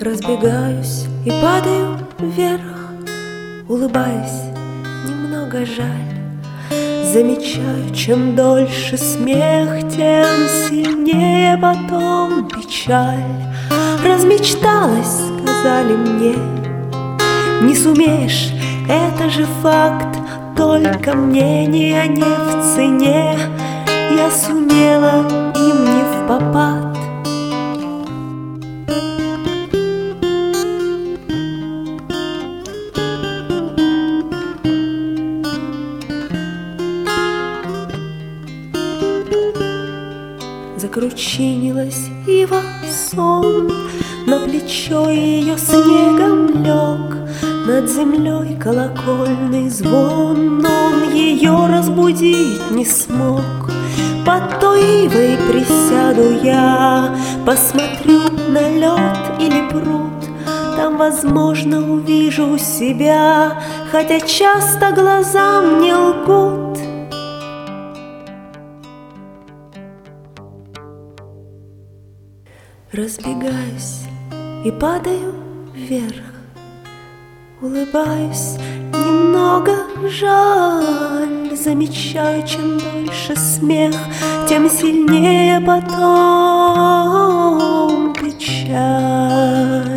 Разбегаюсь и падаю вверх, улыбаюсь, немного жаль. Замечаю, чем дольше смех, тем сильнее потом печаль. Размечталась, сказали мне, не сумеешь, это же факт. Только мнения не в цене, я сумела им не впопад. Закручинилась ива сон, на плечо ее снегом лег. Над землей колокольный звон, но он ее разбудить не смог. Под той ивой присяду я, посмотрю на лед или пруд. Там, возможно, увижу себя, хотя часто глазам не лгут. Разбегаюсь и падаю вверх, улыбаюсь, немного жаль. Замечаю, чем дольше смех, тем сильнее потом печаль.